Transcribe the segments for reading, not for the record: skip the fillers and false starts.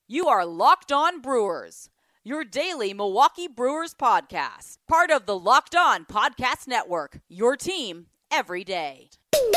You are Locked On Brewers, your daily Milwaukee Brewers podcast. Part of the Locked On Podcast Network, your team every day.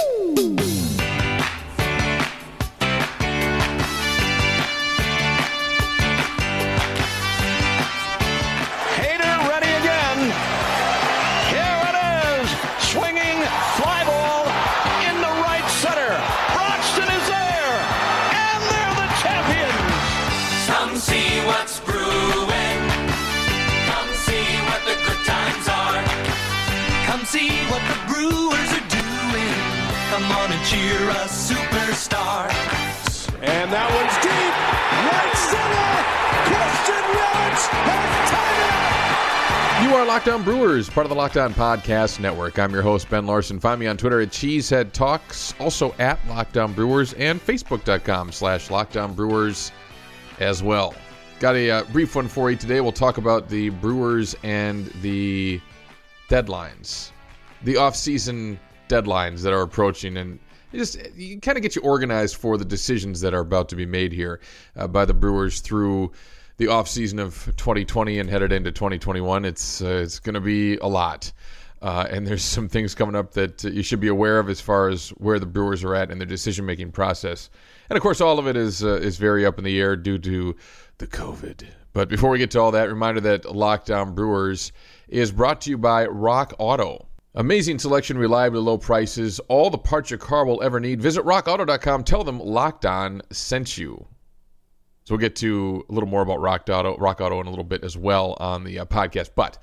Hader ready again. Here it is. Swinging fly ball into right center. Broxton is there. And they're the champions. Come see what's brewing. Come see what the good times are. Come see what the Brewers are doing. Come on and cheer a superstar. And that one's deep. Right center. Christian Yelich has tied it up. You are Locked On Brewers, part of the Locked On Podcast Network. I'm your host, Ben Larson. Find me on Twitter at Cheesehead Talks, also at Locked On Brewers, and Facebook.com/Locked On Brewers as well. Got a brief one for you today. We'll talk about the Brewers and the deadlines, the off-season deadlines that are approaching, and you kind of get you organized for the decisions that are about to be made here by the Brewers through the offseason of 2020 and headed into 2021. It's going to be a lot. And there's some things coming up that you should be aware of as far as where the Brewers are at in their decision-making process. And, of course, all of it is very up in the air due to the COVID. But before we get to all that, reminder that Locked On Brewers is brought to you by Rock Auto. Amazing selection, reliably low prices, all the parts your car will ever need. Visit rockauto.com. Tell them Locked On sent you. So we'll get to a little more about Rock Auto in a little bit as well on the podcast. But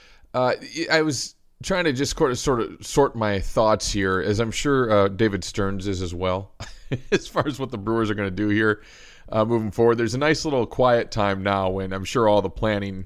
I was trying to just sort of sort my thoughts here, as I'm sure David Stearns is as well, as far as what the Brewers are going to do here moving forward. There's a nice little quiet time now when I'm sure all the planning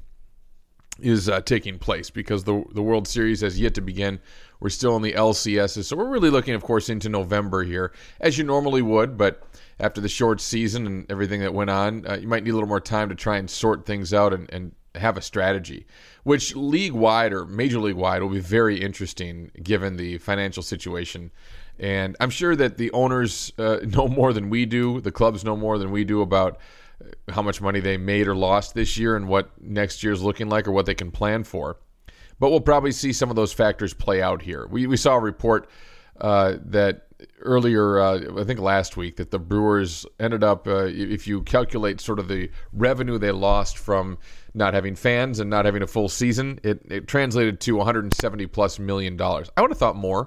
is taking place because the World Series has yet to begin. We're still in the LCSs, so we're really looking, of course, into November here, as you normally would, but after the short season and everything that went on, you might need a little more time to try and sort things out and have a strategy, which league-wide or major league-wide will be very interesting given the financial situation. And I'm sure that the owners know more than we do, the clubs know more than we do about how much money they made or lost this year and what next year's looking like or what they can plan for. But we'll probably see some of those factors play out here. We saw a report that earlier, I think last week, that the Brewers ended up, if you calculate sort of the revenue they lost from not having fans and not having a full season, it translated to $170+ million. I would have thought more.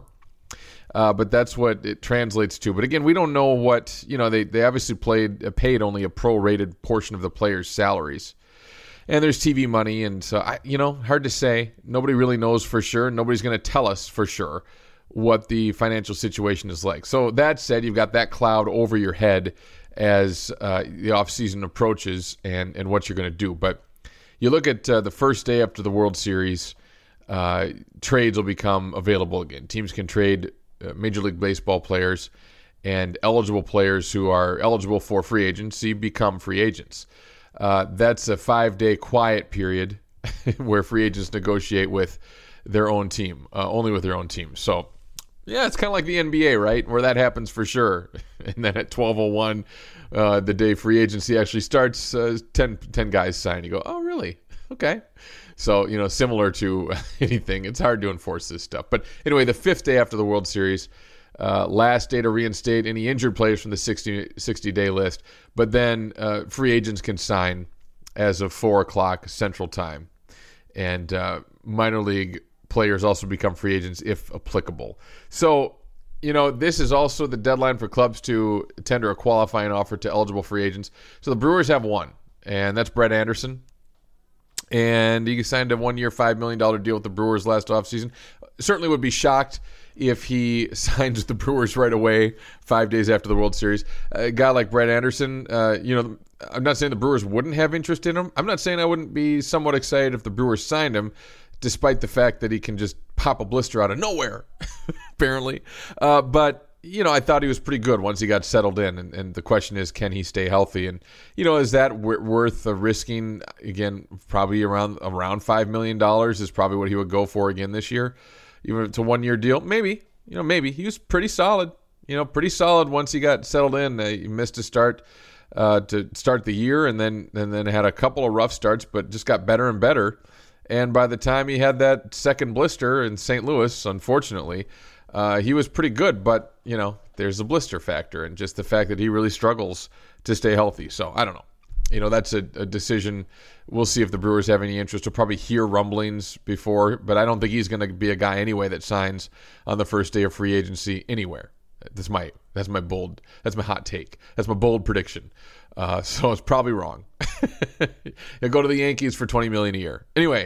But that's what it translates to. But again, we don't know what, they obviously paid only a prorated portion of the players' salaries. And there's TV money, and so, hard to say. Nobody really knows for sure. Nobody's going to tell us for sure what the financial situation is like. So that said, you've got that cloud over your head as the offseason approaches and what you're going to do. But you look at the first day after the World Series, trades will become available again. Teams can trade Major League Baseball players, and eligible players who are eligible for free agency become free agents. That's a 5-day quiet period where free agents negotiate with their own team, only with their own team. So, yeah, it's kind of like the NBA, right, where that happens for sure. And then at 12:01, the day free agency actually starts, 10 guys sign. You go, oh, really? Okay. So, similar to anything, it's hard to enforce this stuff. But anyway, the 5th day after the World Series, last day to reinstate any injured players from the 60-day list. But then free agents can sign as of 4 o'clock Central Time. And minor league players also become free agents if applicable. So, this is also the deadline for clubs to tender a qualifying offer to eligible free agents. So the Brewers have one, and that's Brett Anderson. And he signed a 1-year, $5 million deal with the Brewers last offseason. Certainly would be shocked if he signs with the Brewers right away 5 days after the World Series. A guy like Brett Anderson, I'm not saying the Brewers wouldn't have interest in him. I'm not saying I wouldn't be somewhat excited if the Brewers signed him, despite the fact that he can just pop a blister out of nowhere, apparently. But I thought he was pretty good once he got settled in. And the question is, can he stay healthy? And, is that worth risking, again, probably around $5 million is probably what he would go for again this year. Even if it's a 1-year deal, maybe. Maybe. He was pretty solid. Pretty solid once he got settled in. He missed a start to start the year, and then had a couple of rough starts, but just got better and better. And by the time he had that second blister in St. Louis, unfortunately, he was pretty good. But, there's a blister factor and just the fact that he really struggles to stay healthy. So I don't know. That's a decision. We'll see if the Brewers have any interest. We'll probably hear rumblings before, but I don't think he's going to be a guy anyway that signs on the first day of free agency anywhere. That's my hot take. That's my bold prediction. So it's probably wrong. He'll go to the Yankees for $20 million a year. Anyway,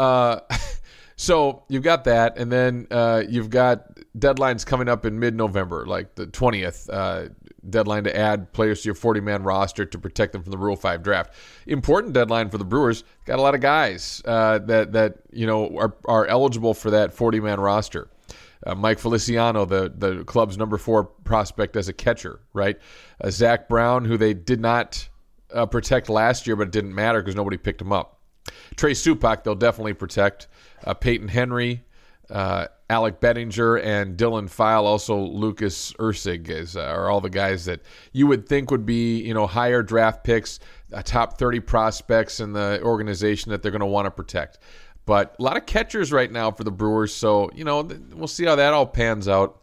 so you've got that, and then you've got deadlines coming up in mid-November, like the 20th deadline to add players to your 40-man roster to protect them from the Rule 5 draft. Important deadline for the Brewers. Got a lot of guys that are eligible for that 40-man roster. Mike Feliciano, the club's number 4 prospect as a catcher, right? Zach Brown, who they did not protect last year, but it didn't matter because nobody picked him up. Trey Supak, they'll definitely protect. Peyton Henry, Alec Bettinger, and Dylan File, also Lucas Ursig are all the guys that you would think would be, higher draft picks, top 30 prospects in the organization that they're going to want to protect. But a lot of catchers right now for the Brewers, so we'll see how that all pans out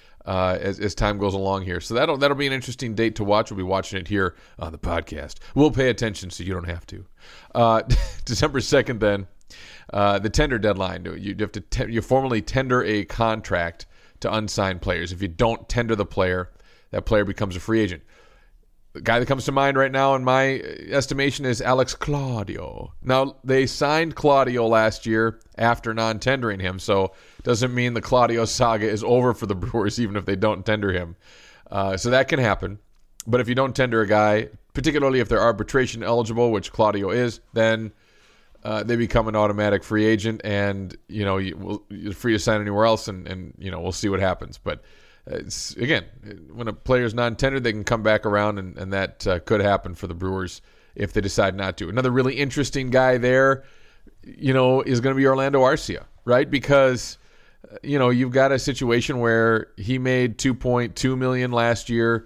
as time goes along here. So that'll be an interesting date to watch. We'll be watching it here on the podcast. We'll pay attention so you don't have to. December 2nd, then the tender deadline. You have to you formally tender a contract to unsigned players. If you don't tender the player, that player becomes a free agent. The guy that comes to mind right now in my estimation is Alex Claudio. Now, they signed Claudio last year after non-tendering him, so it doesn't mean the Claudio saga is over for the Brewers, even if they don't tender him. So that can happen. But if you don't tender a guy, particularly if they're arbitration eligible, which Claudio is, then they become an automatic free agent, and you're free to sign anywhere else, and we'll see what happens. But again, when a player's non-tendered, they can come back around, and that could happen for the Brewers if they decide not to. Another really interesting guy there, is going to be Orlando Arcia, right? Because, you've got a situation where he made $2.2 million last year.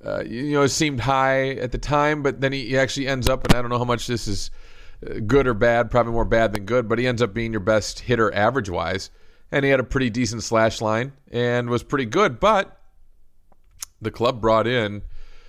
It seemed high at the time, but then he actually ends up, and I don't know how much this is good or bad, probably more bad than good, but he ends up being your best hitter average-wise. And he had a pretty decent slash line and was pretty good. But the club brought in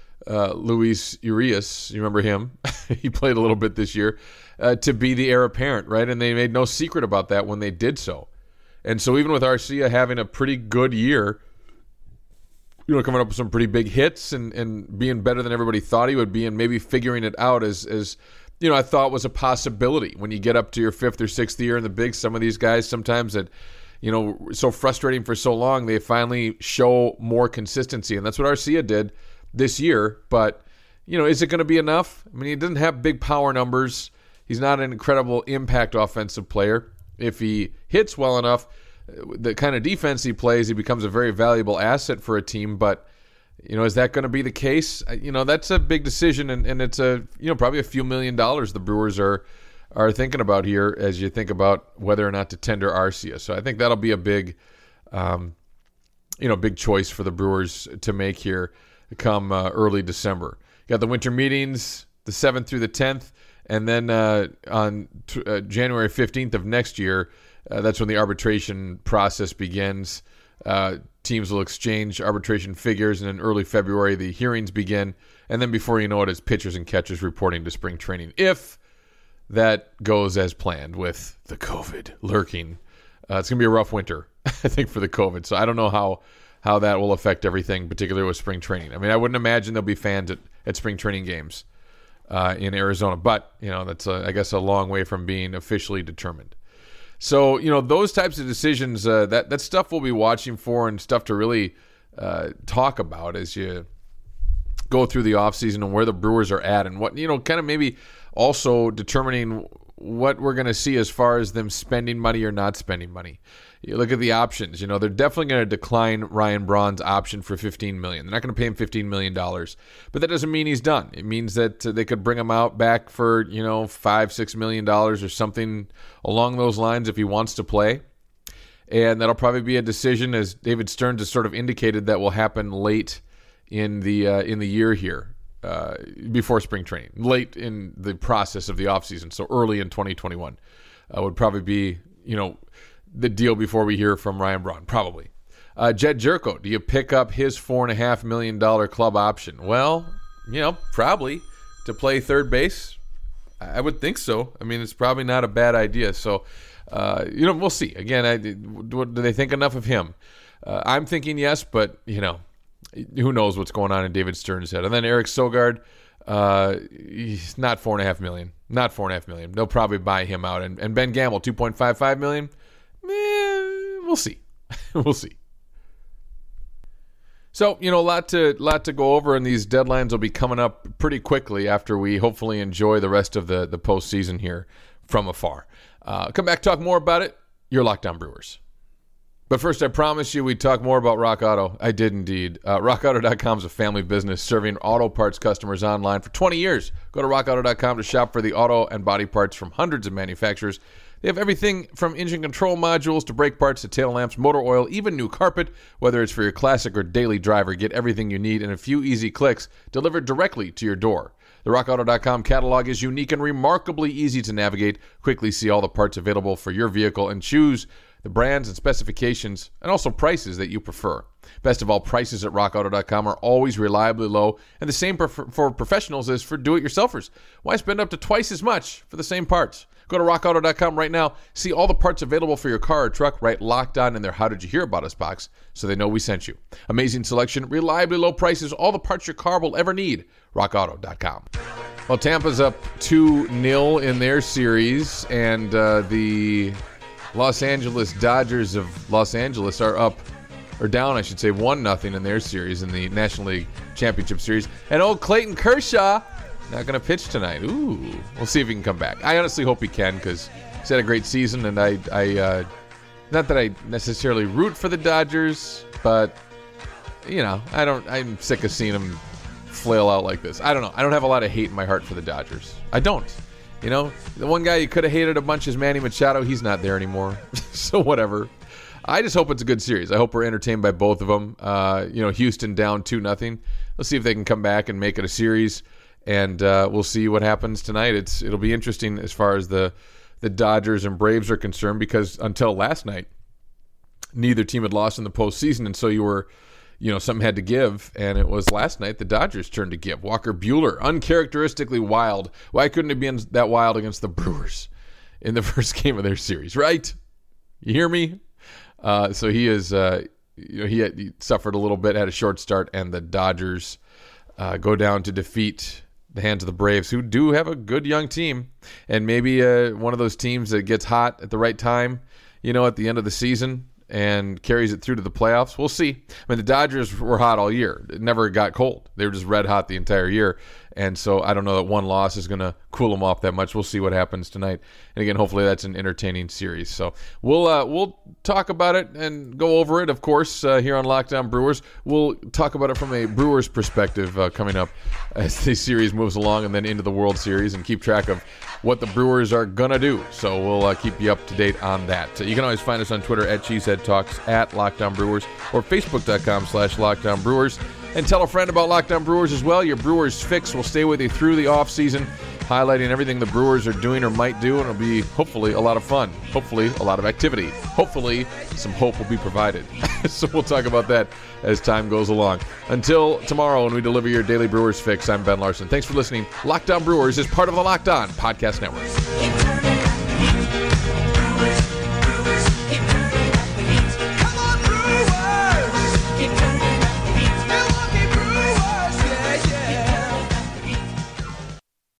Luis Urias. You remember him? He played a little bit this year to be the heir apparent, right? And they made no secret about that when they did so. And so even with Arcia having a pretty good year, coming up with some pretty big hits and being better than everybody thought he would be, and maybe figuring it out as I thought was a possibility. When you get up to your 5th or 6th year in the bigs, some of these guys sometimes that so frustrating for so long, they finally show more consistency. And that's what Arcia did this year. But, is it going to be enough? I mean, he doesn't have big power numbers. He's not an incredible impact offensive player. If he hits well enough, the kind of defense he plays, he becomes a very valuable asset for a team. But, is that going to be the case? That's a big decision, and it's probably a few $1 million the Brewers are thinking about here as you think about whether or not to tender Arcia. So I think that'll be a big, big choice for the Brewers to make here come early December. You got the winter meetings, the 7th through the 10th, and then on January 15th of next year, that's when the arbitration process begins. Teams will exchange arbitration figures, and in early February, the hearings begin. And then before you know it, it's pitchers and catchers reporting to spring training. If that goes as planned with the COVID lurking. It's going to be a rough winter, I think, for the COVID. So I don't know how that will affect everything, particularly with spring training. I mean, I wouldn't imagine there'll be fans at spring training games in Arizona. But, that's, I guess, a long way from being officially determined. So, those types of decisions, that stuff we'll be watching for and stuff to really talk about as you go through the offseason and where the Brewers are at and what, kind of maybe also determining what we're going to see as far as them spending money or not spending money. You look at the options. They're definitely going to decline Ryan Braun's option for $15 million. They're not going to pay him $15 million. But that doesn't mean he's done. It means that they could bring him out back for, $5-6 million or something along those lines if he wants to play. And that'll probably be a decision, as David Stearns has sort of indicated, that will happen late in the year here. before spring training, late in the process of the offseason, so early in 2021 would probably be, the deal before we hear from Ryan Braun, probably. Jed Jerko, do you pick up his $4.5 million club option? Well, probably to play third base. I would think so. I mean, it's probably not a bad idea. So, we'll see. Again, do they think enough of him? I'm thinking yes, but, who knows what's going on in David Stern's head. And then Eric Sogard, he's not $4.5 million. Not $4.5 million. They'll probably buy him out. And Ben Gamble, $2.55 million. We'll see. We'll see. So, a lot to go over, and these deadlines will be coming up pretty quickly after we hopefully enjoy the rest of the postseason here from afar. Come back, talk more about it. You're Locked On Brewers. But first, I promised you we'd talk more about Rock Auto. I did indeed. RockAuto.com is a family business serving auto parts customers online for 20 years. Go to RockAuto.com to shop for the auto and body parts from hundreds of manufacturers. They have everything from engine control modules to brake parts to tail lamps, motor oil, even new carpet. Whether it's for your classic or daily driver, get everything you need in a few easy clicks delivered directly to your door. The RockAuto.com catalog is unique and remarkably easy to navigate. Quickly see all the parts available for your vehicle and choose the brands and specifications and also prices that you prefer. Best of all, prices at RockAuto.com are always reliably low, and the same for professionals as for do-it-yourselfers. Why spend up to twice as much for the same parts? Go to RockAuto.com right now. See all the parts available for your car or truck. Write Locked On in their How Did You Hear About Us box so they know we sent you. Amazing selection, reliably low prices, all the parts your car will ever need. RockAuto.com. Well, Tampa's up 2-0 in their series, and the Los Angeles Dodgers of Los Angeles are down 1-0 in their series in the National League Championship Series. And old Clayton Kershaw not going to pitch tonight. Ooh, we'll see if he can come back. I honestly hope he can, because he's had a great season, and I not that I necessarily root for the Dodgers, but I'm sick of seeing him flail out like this. I don't know. I don't have a lot of hate in my heart for the Dodgers. I don't. The one guy you could have hated a bunch is Manny Machado. He's not there anymore. So whatever. I just hope it's a good series. I hope we're entertained by both of them. Houston down 2-0. Let's see if they can come back and make it a series. And we'll see what happens tonight. It'll be interesting as far as the Dodgers and Braves are concerned, because until last night, neither team had lost in the postseason, and so you were, something had to give, and it was last night the Dodgers' turn to give. Walker Buehler, uncharacteristically wild. Why couldn't it be that wild against the Brewers in the first game of their series, right? You hear me? So he is, he suffered a little bit, had a short start, and the Dodgers go down to defeat the hands of the Braves, who do have a good young team, and maybe one of those teams that gets hot at the right time, at the end of the season and carries it through to the playoffs. We'll see. I mean, the Dodgers were hot all year. It never got cold. They were just red hot the entire year. And so I don't know that one loss is going to cool them off that much. We'll see what happens tonight. And again, hopefully that's an entertaining series. So we'll talk about it and go over it, of course, here on Locked On Brewers. We'll talk about it from a Brewers perspective coming up as the series moves along and then into the World Series, and keep track of what the Brewers are going to do. So we'll keep you up to date on that. You can always find us on Twitter at CheeseheadTalks, at Locked On Brewers, or Facebook.com/LockedOnBrewers. And tell a friend about Locked On Brewers as well. Your Brewers fix will stay with you through the offseason, highlighting everything the Brewers are doing or might do, and it'll be hopefully a lot of fun, hopefully a lot of activity, hopefully some hope will be provided. So we'll talk about that as time goes along. Until tomorrow when we deliver your daily Brewers fix, I'm Ben Larson. Thanks for listening. Locked On Brewers is part of the Locked On Podcast Network.